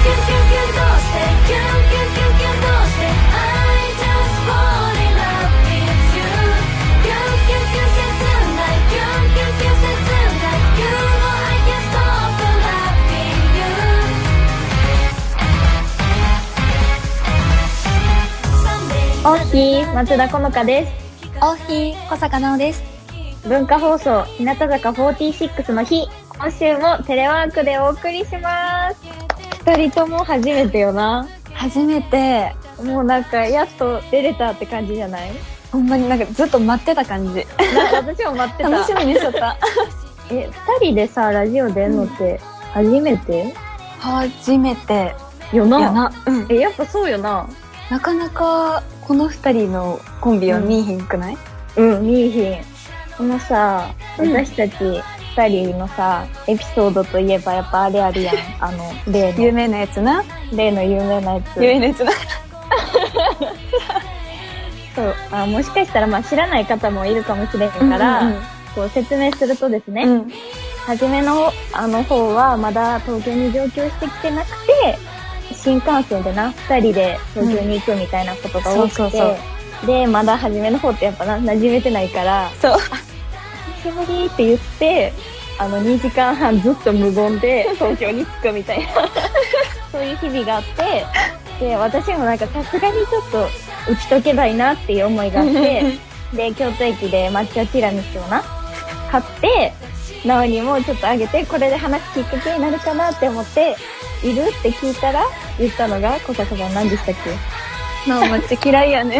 オーヒー松田好花です。 オーヒー小坂直です。 文化放送日向坂46の日、今週もテレワークでお送りします。二人とも初めてよな。 初めて。 もうなんかやっと出れたって感じじゃない？ ほんまになんかずっと待ってた感じ。 なんか私も待ってた。 楽しみにしちゃった。 二人でさラジオ出んのって初めて？ 初めてよな。 やな。 やっぱそうよな。 なかなかこの二人のコンビは見えへんくない？ 見えへん。このさ、私たち二人のさエピソードといえばやっぱあれあるやん。例の有名なやつな。 例の有名なやつ。 有名なやつな。 そう、もしかしたら知らない方もいるかもしれへんから、こう説明するとですね、初めの方はまだ東京に上京してきてなくて、新幹線でな2人で東京に行くみたいなことが多くて、でまだ初めの方ってやっぱ馴染めてないから、 そう久しぶりって言って2時間半ずっと無言で東京に着くみたいなそういう日々があって、で私もなんかさすがにちょっと打ち解けたいなっていう思いがあってで京都駅で抹茶ティラミスをな買ってなおにもちょっとあげて、これで話すきっかけになるかなって思っているって聞いたら言ったのが小坂さん何でしたっけ？ なお抹茶嫌いやねん。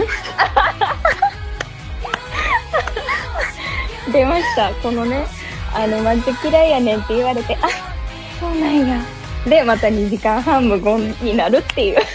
出ました。このね抹茶嫌いやねんって言われて、あ、そうなんやでまた2時間半無言になるっていう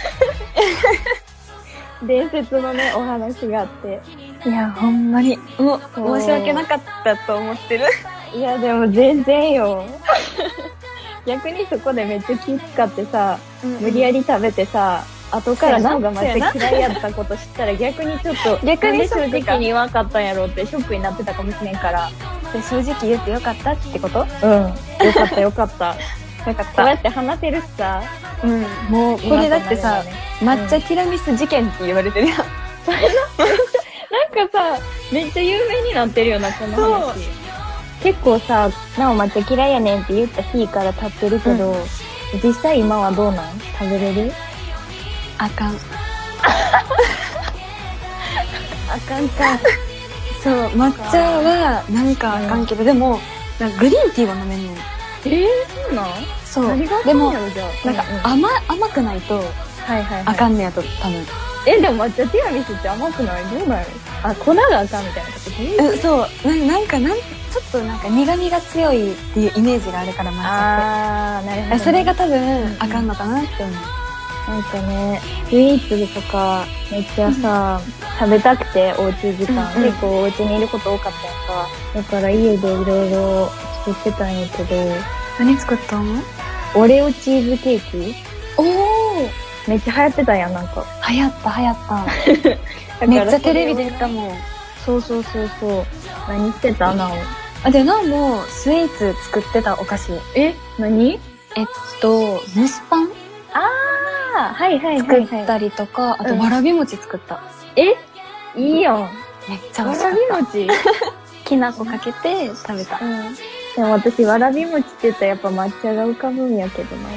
伝説のねお話があって、 いやほんまにもう申し訳なかったと思ってる。 いやでも全然よ逆にそこでめっちゃ気使ってさ、無理やり食べてさ、後からなおが抹茶嫌いやったこと知ったら逆にちょっと逆に正直に分かったんやろうってショックになってたかもしれんから、 で正直言ってよかったってこと？ よかったよかったよかった。 こうやって話せるしさ、 もうこれだってさ、抹茶ティラミス事件って言われてるやん。なんかさめっちゃ有名になってるよなこの話。結構さ、なお抹茶嫌いやねんって言った日から経ってるけど、実際今はどうなん？食べれる？ あかん。 あかんか。 そう、抹茶はなんかあかんけど、でもなんかグリーンティーは飲めんの。 そうなん？ そう。 何がでもじゃあなんか甘くないとあかんねやと多分。 でも抹茶ティラミスって甘くない？どうなる？粉があかんみたいなこと？ そうなんかちょっとなんか苦味が強いっていうイメージがあるから抹茶って。 なるほど、ね。 それが多分あかんのかなって思う。 なんかね、スイーツとかめっちゃさ、食べたくておうち時間、結構おうちにいること多かったやんか。だから家でいろいろ作ってたんやけど。 何作ったの？ オレオチーズケーキ？ おー！ めっちゃ流行ってたやん、なんか。 流行った。めっちゃテレビで言ったもん。 そう。何してたなお？ で、なおもスイーツ作ってたお菓子。 何？ 蒸しパン？ はい作ったりとか、あとわらび餅作った。 いいやん。 めっちゃ美味しかった。 わらび餅？ きな粉かけて食べた。 でも私わらび餅って言ったらやっぱ抹茶が浮かぶんやけどな。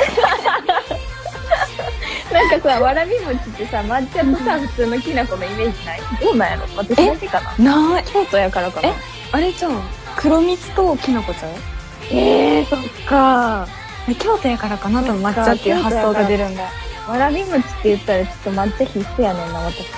なんかさ、わらび餅ってさ、抹茶とさ、普通のきな粉のイメージない？どうなんやろ？私だけかな？ ない。 京都やからかな？ あれじゃん。黒蜜ときな粉ちゃう？ そっか。 京都やからかなと抹茶っていう発想が出るんだ。 わらび餅って言ったらちょっと抹茶必須やねんな、私。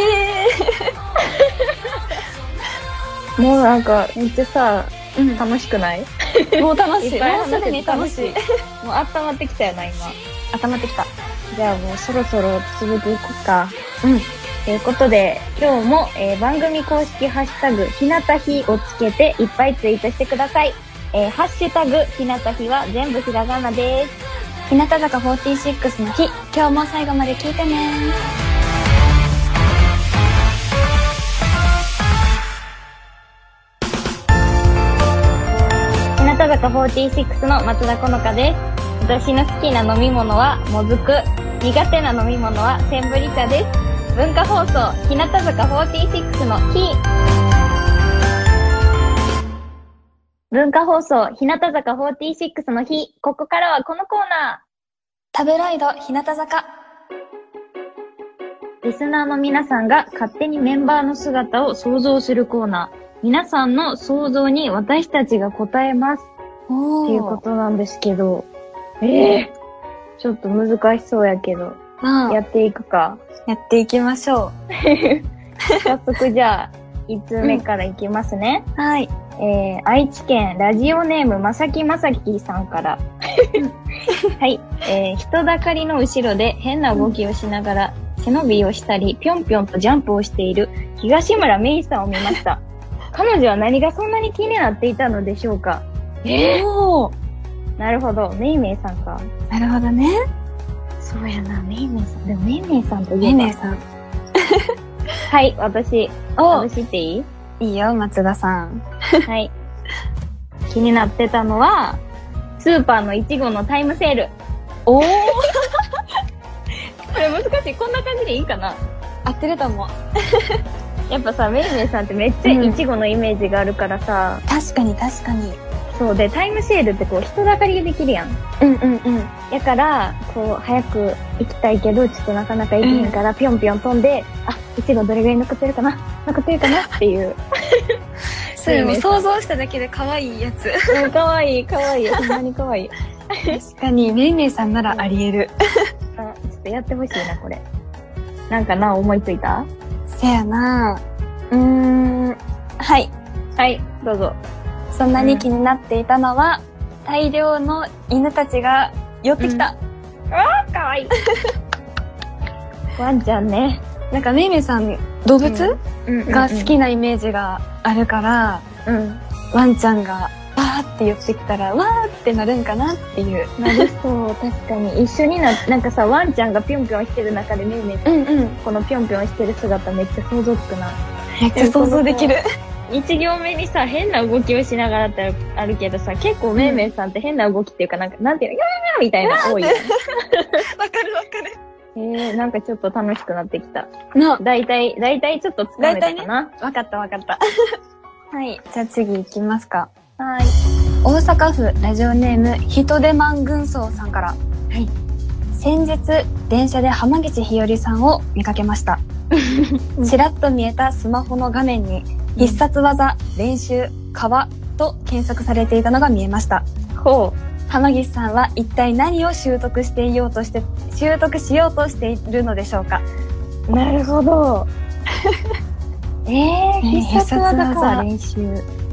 もうなんか、めっちゃさ、楽しくない？ もう楽しい。 いっぱいもうすでに楽しい。 もう温まってきたよな、今。 温まってきた。 じゃあもうそろそろ続けていこうか。ということで、今日も、番組公式ハッシュタグ、ひなたひをつけていっぱいツイートしてください。ハッシュタグ、ひなたひは全部ひらがなです。 日向坂46の日、今日も最後まで聞いてね。 日向坂46の松田好花です。 私の好きな飲み物はもずく。苦手な飲み物はセンブリ茶です。文化放送、日向坂46の日。文化放送、日向坂46の日。ここからはこのコーナー。食べライド、日向坂。 リスナーの皆さんが勝手にメンバーの姿を想像するコーナー。皆さんの想像に私たちが答えます。っていうことなんですけど。ちょっと難しそうやけど。やっていくか。 やっていきましょう。 早速じゃあ、1通目からいきますね。 はい。 愛知県ラジオネームまさきさんから。はい。人だかりの後ろで変な動きをしながら背伸びをしたり、ぴょんぴょんとジャンプをしている東村芽衣さんを見ました。彼女は何がそんなに気になっていたのでしょうか。なるほど。めいめいさんか。 なるほどね。 そうやな、めいめいさん。でもめいめいさんといえば。めいめいさん。はい、私言っていい？ いいよ、松田さん。 はい。気になってたのは、スーパーのいちごのタイムセール。これ難しい。こんな感じでいいかな？ 合ってると思う。 やっぱさ、めいめいさんってめっちゃいちごのイメージがあるからさ。 確かに確かに。 そうで、タイムセールってこう人だかりができるやん。やから、こう、早く行きたいけど、ちょっとなかなか行けへんから、ぴょんぴょん飛んで、いちごどれぐらい残ってるかなっていう。 それも想像しただけで可愛いやつ。 可愛い。ほんまに可愛い。 確かに、めいめいさんならあり得る。 ちょっとやってほしいな、これ。なんかな、思いついた？ せやな。はい。 はい、どうぞ。 そんなに気になっていたのは、大量の犬たちが寄ってきた。 かわいい。ワンちゃんね。 なんかめいめいさん、動物が好きなイメージがあるから、ワンちゃんがバーって寄ってきたら、わーってなるんかなっていう。 なるそう、確かに。一緒になんかさ、ワンちゃんがぴょんぴょんしてる中でめいめいさん、このぴょんぴょんしてる姿めっちゃ想像つくな。 めっちゃ想像できる。 1行目にさ、変な動きをしながらってあるけどさ、結構めいめいさんって変な動きっていうか、なんていうの、ギャーみたいな多いよね。 わかる。 なんかちょっと楽しくなってきた。だいたいちょっとつかめたかな。 わかった。はい。じゃあ次行きますか。 はい。 大阪府ラジオネーム、人手マン軍曹さんから。はい。先日、電車で浜口ひよりさんを見かけました。ちらっと見えたスマホの画面に、必殺技、練習、川と検索されていたのが見えました。浜岸さんは一体何を習得しようとしているのでしょうか。 なるほど。必殺技か、練習。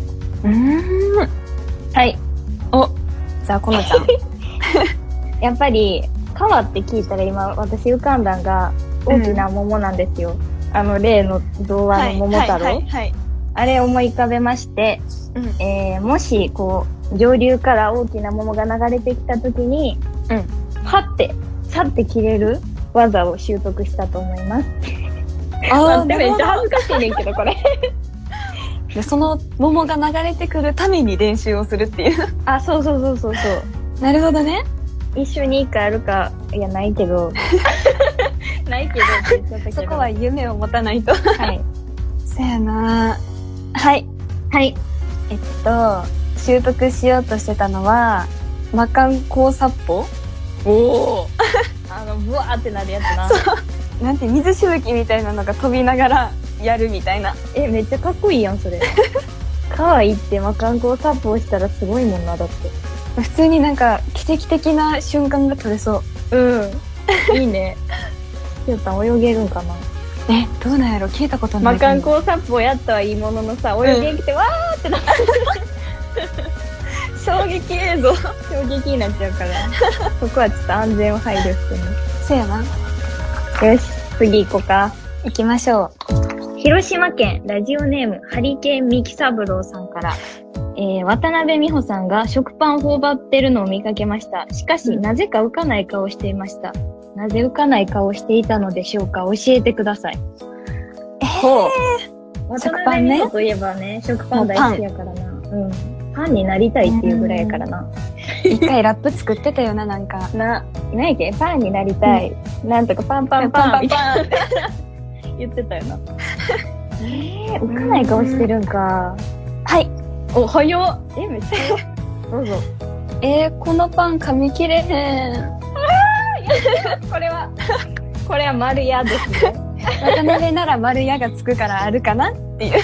はい。 じゃあ、このちゃん。 やっぱり、川って聞いたら今、私浮かんだんが、大きな桃なんですよ。例の童話の桃太郎。あれ思い浮かべまして、もし、こう、上流から大きな桃が流れてきたときに、さって切れる技を習得したと思います。めっちゃ恥ずかしいねんけど、これ。 で、その桃が流れてくるために練習をするっていう。 そう。 なるほどね。 一緒に一回あるか、いや、ないけど。ないけどって言っちゃったけど。 そこは夢を持たないと。 はい。 そやな。はい。習得しようとしてたのは、魔漢高殺法。 ブワーってなるやつな。 なんて水しぶきみたいなのが飛びながらやるみたいな。 めっちゃかっこいいやん、それ。川行って魔漢高殺法したらすごいもんな、だって。 普通になんか奇跡的な瞬間が撮れそう。 いいね。しおたん泳げるんかな。 どうなんやろ、聞いたことない。 魔漢高殺法やったはいいもののさ、泳げんきてわーってなって。 衝撃映像。 衝撃になっちゃうから。そこはちょっと安全を配慮してね。 そうやな。 よし、次行こうか。 行きましょう。広島県ラジオネームハリケーンミキ三郎さんから。渡辺美穂さんが食パンを頬張ってるのを見かけました。しかし、なぜか浮かない顔をしていました。なぜ浮かない顔をしていたのでしょうか。教えてください。渡辺美穂といえばね、食パン大好きやからな。 ファンになりたいっていうぐらいやからな。 一回ラップ作ってたよな、なんか。 何やっけ、ファンになりたい。なんとかパンパンパンみたいな。言ってたよな。浮かない顔してるんか。 はい。 お、早っ。めっちゃ。どうぞ。 このパン噛み切れへん。 これは丸屋ですね。 渡辺なら丸屋がつくからあるかなっていう。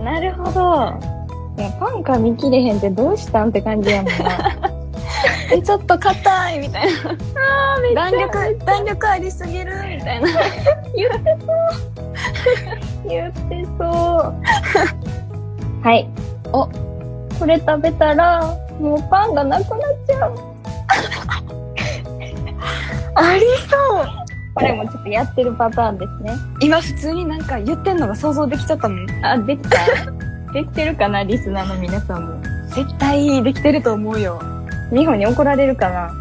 なるほど。いや、パン噛み切れへんってどうしたんって感じやもんな。 ちょっと硬いみたいな。弾力ありすぎるみたいな。 言ってそう。はい。お、これ食べたら、もうパンがなくなっちゃう。 ありそう。 これもちょっとやってるパターンですね。 今普通になんか言ってんのが想像できちゃったもん。 あ、できたできてるかな、リスナーの皆さんも。 絶対できてると思うよ。 美穂に怒られるかな。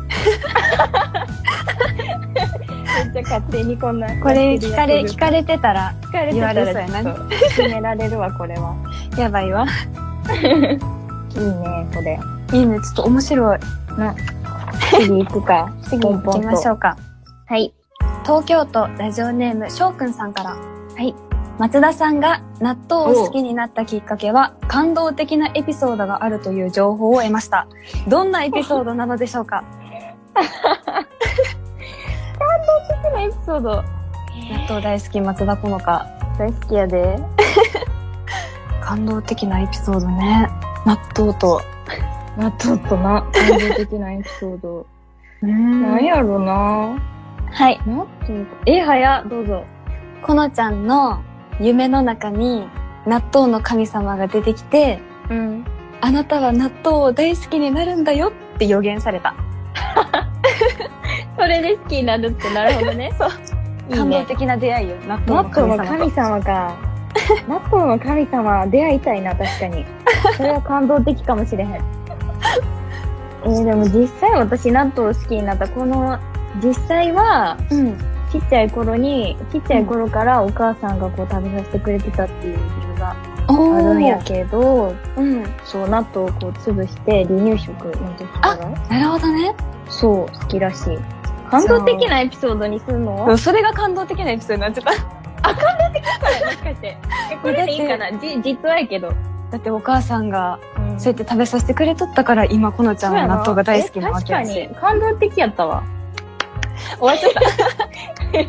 めっちゃ勝手にこんな。 これ聞かれてたら言われそうやな。 決められるわ、これは。 やばいわ。 いいね、これ。 いいね、ちょっと面白い。 次行くか。 次行きましょうか。 はい。 東京都ラジオネームしょうくんさんから。 はい。 松田さんが納豆を好きになったきっかけは感動的なエピソードがあるという情報を得ました。どんなエピソードなのでしょうか？ 感動的なエピソード。 納豆大好き松田好花。 大好きやで。 感動的なエピソードね。納豆とな、感動的なエピソード。なんやろな。 はい。 納豆。早っ、どうぞ。 このちゃんの夢の中に納豆の神様が出てきて、あなたは納豆を大好きになるんだよって予言された。 それで好きになるって、なるほどね。そう。 感動的な出会いよ。納豆の神様か。納豆の神様、出会いたいな、確かに。それは感動的かもしれへん。でも実際私納豆好きになった、実際は、ちっちゃい頃からお母さんがこう食べさせてくれてたっていう理由があるんやけど、そう、納豆をこう潰して離乳食の時から。 なるほどね。 そう、好きらしい。感動的なエピソードにするの？ それが感動的なエピソードになっちゃった。 感動的だからもしかして。これでいいかな？実はやけど。 だってお母さんが、そうやって食べさせてくれとったから、今このちゃんは納豆が大好きなわけやし。 確かに、感動的やったわ。終わっちゃった。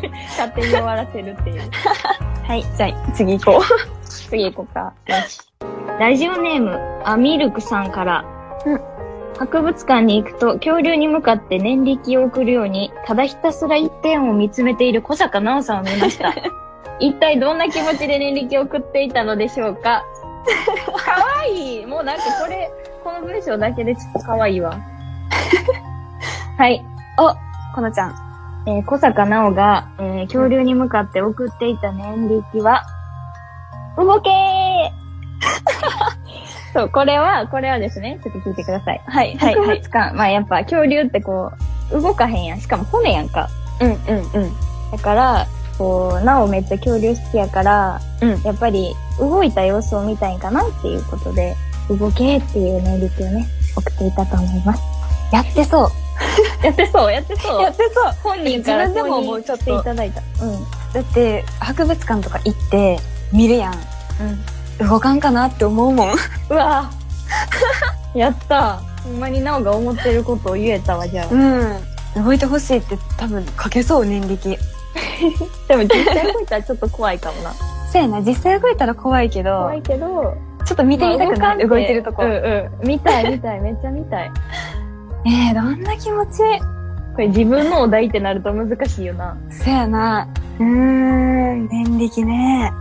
勝手に終わらせるっていう。 はい、じゃあ次行こう。 次行こうか。よし。ラジオネーム、ミルクさんから。博物館に行くと恐竜に向かって念力を送るように、ただひたすら一点を見つめている小坂直さんを見ました。一体どんな気持ちで念力を送っていたのでしょうか？かわいい。もうなんかこの文章だけでちょっとかわいいわ。はい。 このちゃん。 小坂直が、恐竜に向かって送っていた念力は、動けーそう、これはですね、ちょっと聞いてください。 はい。 博物館、まあやっぱ恐竜ってこう、動かへんやん。しかも骨やんか。だから、こう、直めっちゃ恐竜好きやから、やっぱり動いた様子を見たいんかなっていうことで、動けーっていう念力をね、送っていたと思います。 やってそう。 やってそう。 本人から自分でももうちょっといただいた。 だって博物館とか行って見るやん。動かんかなって思うもん。 うわやった。ほんまになおが思ってることを言えたわ、じゃあ。動いてほしいって多分かけそう、念力。 でも実際動いたらちょっと怖いかもな。 そうやな、実際動いたら怖いけど、ちょっと見てみたくない、動いてるとこ。 見たい、めっちゃ見たい。 どんな気持ち？ これ自分のお題ってなると難しいよな。 そうやな。念力ね。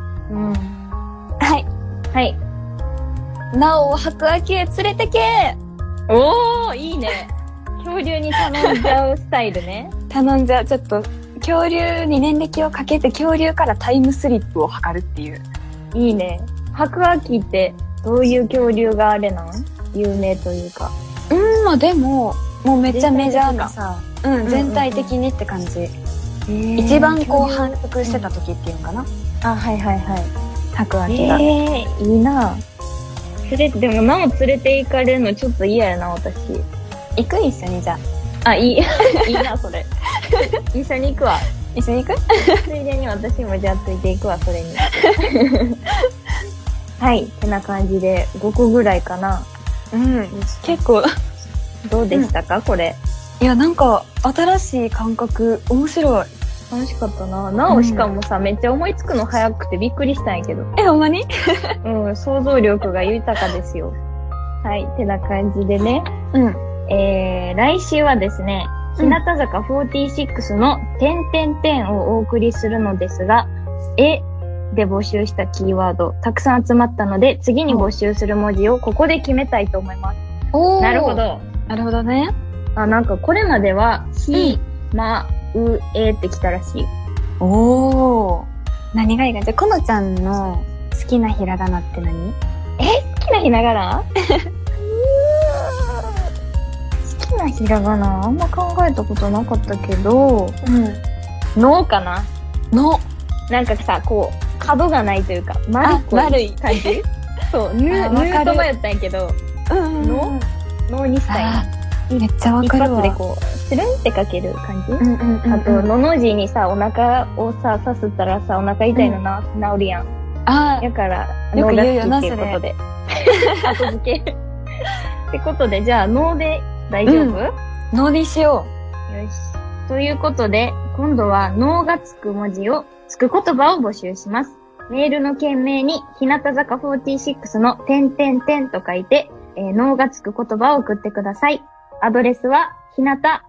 はい。なおを白亜紀へ連れてけ。 おー、いいね。恐竜に頼んじゃうスタイルね。 頼んじゃう。ちょっと、恐竜に念力をかけて恐竜からタイムスリップを図るっていう。 いいね。白亜紀ってどういう恐竜があれなん？有名というか。 まあでも、もうめっちゃメジャーなさ、全体的にって感じ。一番こう繁殖してた時っていうのかな。 はい。 白亜紀が。 いいな。 でもなお連れて行かれるのちょっと嫌やな、私。 行く一緒にじゃあ。 あ、いい。いいな、それ。一緒に行くわ。 一緒に行くついでに私もじゃあついていくわ、それに。はい、てな感じで5個ぐらいかな。 うん、結構。 どうでしたか、これ。 いや、なんか、新しい感覚、面白い。 楽しかったな。なおしかもさ、めっちゃ思いつくの早くてびっくりしたんやけど。 ほんまにうん、想像力が豊かですよ。はい、てな感じでね。 うん。 来週はですね、日向坂46の点々点をお送りするのですが、で募集したキーワードたくさん集まったので、次に募集する文字をここで決めたいと思います。なるほど。 なるほどね。 なんかこれまでは、ひ、ま、う、ってきたらしい。 おー。何がいいか。じゃあ、このちゃんの好きなひらがなって何？ 好きなひらがな好きなひらがなあんま考えたことなかったけど、のかな。 の。 なんかさ、こう、角がないというか、丸い感じそう、ヌートバやったんやけど、のにしたいな。 めっちゃわかるわ。 一発でこう、スルンってかける感じ。あと、のの字にさ、お腹をさ、さすったらさ、お腹痛いの治るやん。やから、 よく言うよな、 っていうことで。後付け。ってことで、じゃあ、脳で大丈夫？ 脳でしよう。よし。ということで、今度は脳がつく文字を、つく言葉を募集します。メールの件名に、日向坂46の点々点と書いて、脳がつく言葉を送ってください。アドレスは、ひなた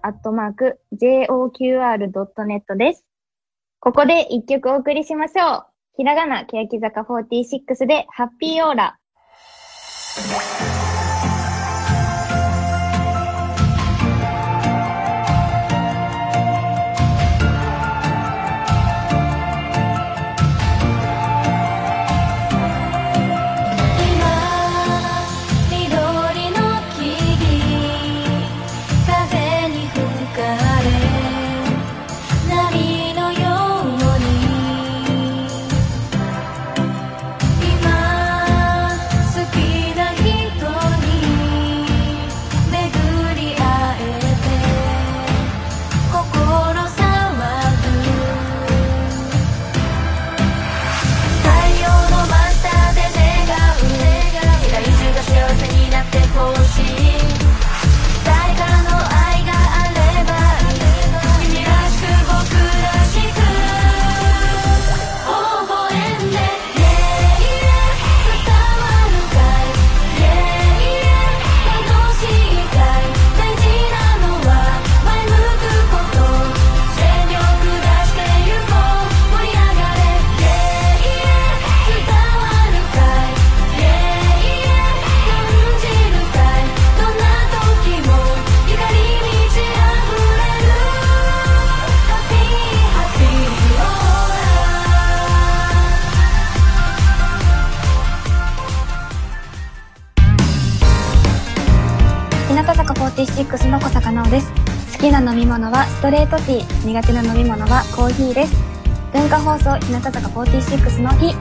@joqr.net です。ここで一曲お送りしましょう。ひらがな、欅坂46で、ハッピーオーラ。46の小坂直です。好きな飲み物はストレートティー、苦手な飲み物はコーヒーです。文化放送日向坂46の日。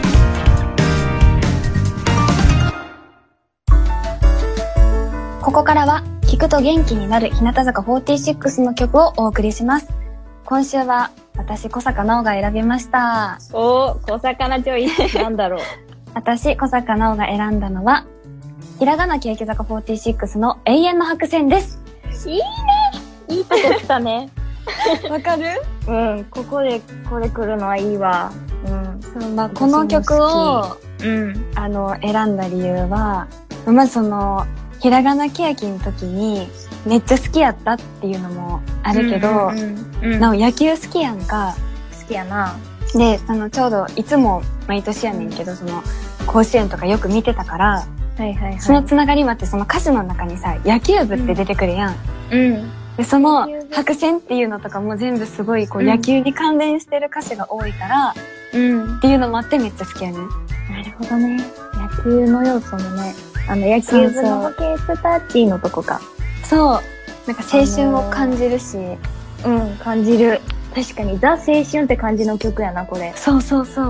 ここからは聞くと元気になる日向坂46の曲をお送りします。今週は私小坂直が選びました。 小坂なチョイスなんだろう。 私小坂直が選んだのはひらがな欅坂46の永遠の白線です。 いいね。いいとこ来たね。 わかる？ うん、ここでこれ来るのはいいわ。 うん、この曲を、選んだ理由は、まずひらがな欅の時にめっちゃ好きやったっていうのもあるけど、なお野球好きやんか。 好きやな。 で、ちょうどいつも毎年やねんけど、甲子園とかよく見てたから、そのつながりもあって、その歌詞の中にさ、野球部って出てくるやん。で、その白線っていうのとかも全部すごい野球に関連してる歌詞が多いから、っていうのもあってめっちゃ好きやねん。 なるほどね。野球の要素もね、野球部のホケースタッチのとこか。 そう。なんか青春を感じるし、 感じる。確かにザ青春って感じの曲やな、これ。 そうそうそう。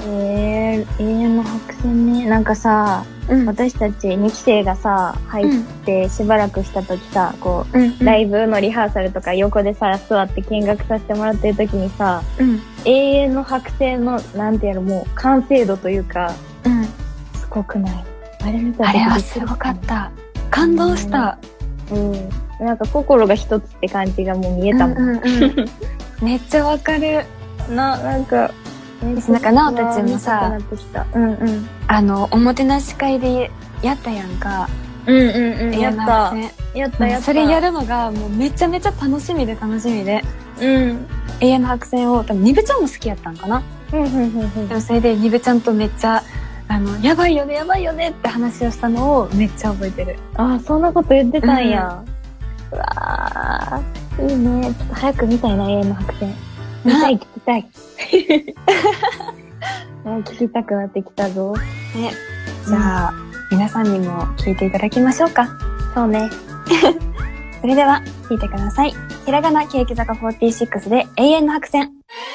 永遠の白線ね。なんかさ、私たち2期生がさ、入ってしばらくした時さ、こう、ライブのリハーサルとか横でさ、座って見学させてもらってる時にさ、永遠の白線の、なんていうの、もう完成度というか、すごくない？あれ見た時あれはすごかった。感動した。 なんか心が一つって感じがもう見えたもん。 めっちゃわかる。 なんか、 なんか、なおたちもさ、おもてなし会でやったやんか。 やった。 それやるのが、もうめちゃめちゃ楽しみで。永遠の白線を、多分、にぶちゃんも好きやったんかな。でもそれで、にぶちゃんとめっちゃ、やばいよねって話をしたのをめっちゃ覚えてる。 あ、そんなこと言ってたんや。うわー、いいね。ちょっと早く見たいな、永遠の白線。聞きたい。聞きたくなってきたぞ。 ね。じゃあ、皆さんにも聞いていただきましょうか。 そうね。 それでは、聞いてください。ひらがなケーキ坂46で永遠の白線。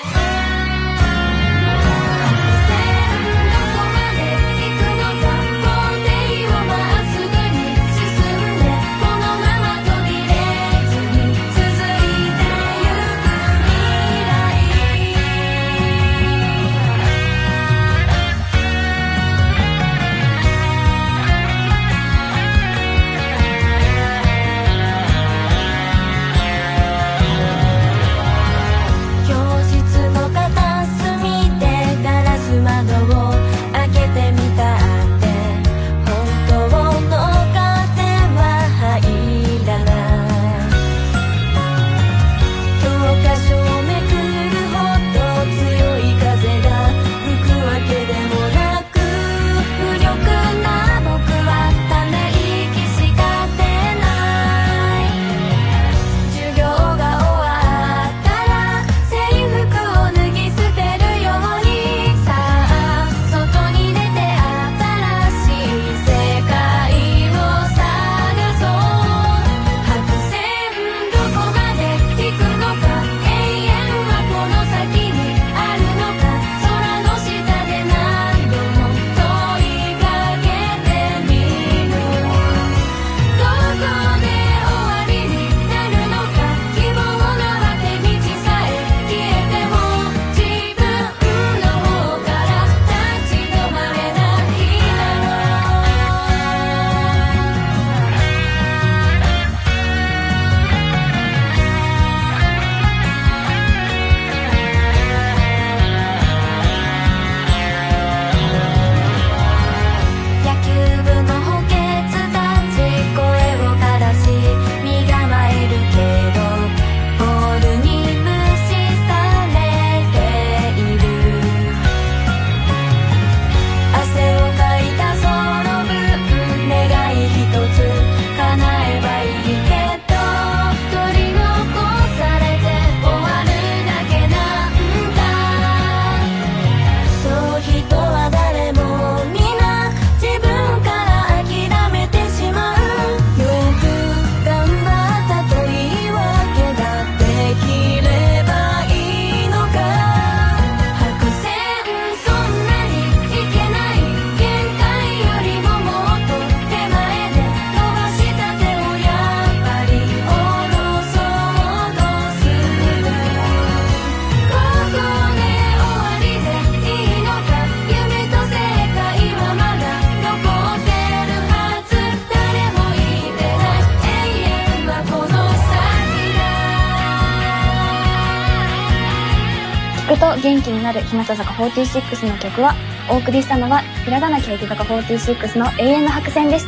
聞くと元気になる日向坂46の曲は、お送りしたのはひらがなケーキ坂46の永遠の白線でした。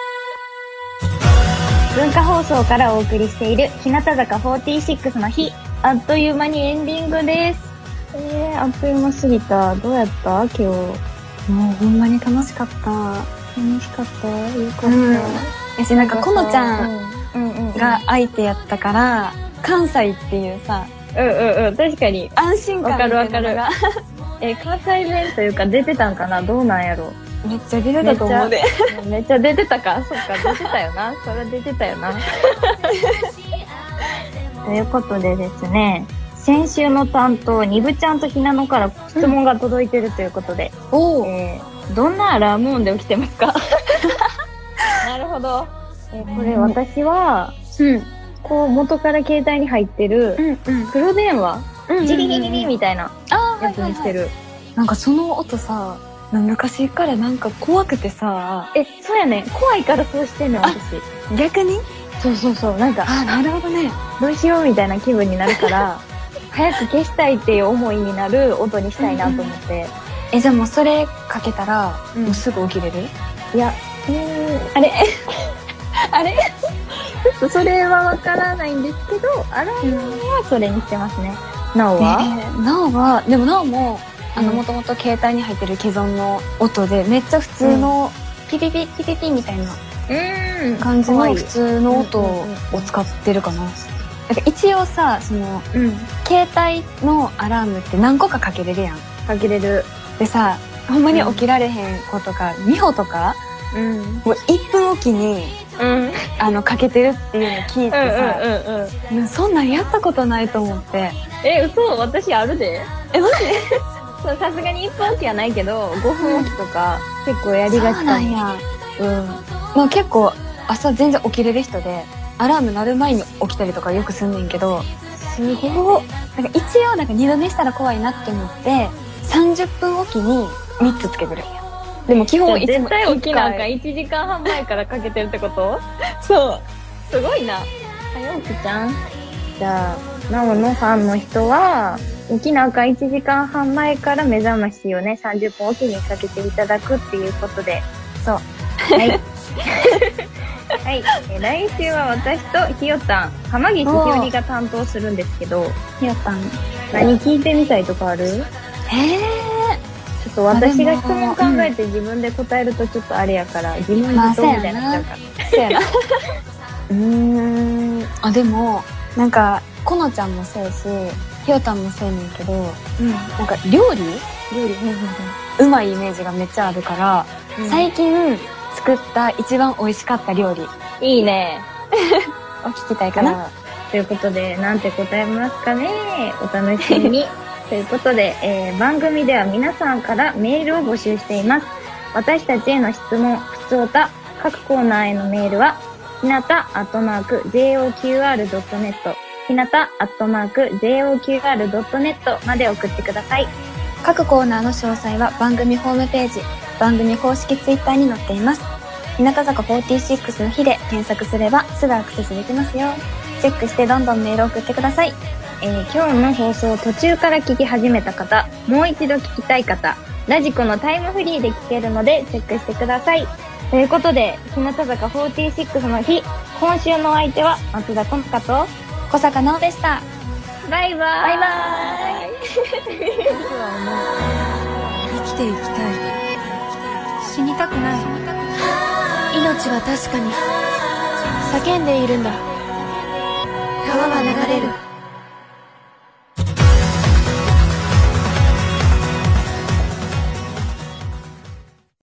文化放送からお送りしている日向坂46の日。 あっという間にエンディングです。あっという間すぎた。どうやった今日。 もうほんまに楽しかった。 楽しかった。よかった。 やし、なんか、このちゃんが相手やったから、関西っていうさ、 確かに。 安心感みたいなのが。 わかる。関西弁というか出てたんかな？どうなんやろ？ めっちゃ出てたと思うで。 めっちゃ出てたか？そっか、出てたよな。それは出てたよな。ということでですね、先週の担当、にぶちゃんとひなのから質問が届いてるということで、どんなアラーム音で起きてますか？なるほど。これ私は、こう元から携帯に入ってる黒電話、ジリリリリみたいなやつにしてる。 なんかその音さ、昔からなんか怖くてさ。 そうやね。怖いからそうしてんの、私。 逆に？ そう。なんか、 なるほどね。 どうしようみたいな気分になるから、早く消したいっていう思いになる音にしたいなと思って。 じゃあもうそれかけたら、もうすぐ起きれる？ いや、あれあれちょっとそれはわからないんですけど、アラームはそれにしてますね。なおは？ なおは、でもなおも、もともと携帯に入ってる既存の音で、めっちゃ普通のピピピピピピみたいな感じの普通の音を使ってるかな。一応さ、その、携帯のアラームって何個かかけれるやん。 かけれる。 でさ、ほんまに起きられへん子とか、美穂とか、もう1分おきに、かけてるっていうの聞いてさ、そんなんやったことないと思って。 嘘？私あるで。 マジ？ そう、さすがに1分おきはないけど、5分おきとか結構やりがちかも。 そうなんや。まあ結構朝全然起きれる人で、アラーム鳴る前に起きたりとかよくすんねんけど、 すごい。 なんか一応なんか二度寝したら怖いなって思って、30分おきに3つつけてる。でも基本いつも絶対起きなんか1時間半前からかけてるってこと？ そう。 すごいな。早起きちゃん。じゃあ、なおのファンの人は、起きなあかん1時間半前から目覚ましをね、30分おきにかけていただくっていうことで。 そう。 はい。はい。来週は私とひよたん、浜岸ひよりが担当するんですけど、 ひよたん、 何聞いてみたいとかある？ちょっと私が質問考えて自分で答えるとちょっとあれやから、疑問自答みたいになっちゃうから。 そうやな。でも、なんか、このちゃんもそうやし、ひよたんもそうやねんけど、なんか料理うまいイメージがめっちゃあるから、最近作った一番美味しかった料理。 いいね。 を聞きたいかな。 ということで、なんて答えますかね。お楽しみに。ということで、番組では皆さんからメールを募集しています。私たちへの質問、ふつおた、各コーナーへのメールは、ひなた@joqr.net、ひなた@joqr.net まで送ってください。 各コーナーの詳細は番組ホームページ、番組公式ツイッターに載っています。日向坂46の日で検索すればすぐアクセスできますよ。チェックしてどんどんメールを送ってください。 今日の放送を途中から聞き始めた方、もう一度聞きたい方、ラジコのタイムフリーで聞けるのでチェックしてください。ということで、日向坂46の日、今週のお相手は松田好花と小坂奈緒でした。 バイバーイ。 バイバーイ。 生きていきたい。死にたくない。命は確かに叫んでいるんだ。川は流れる。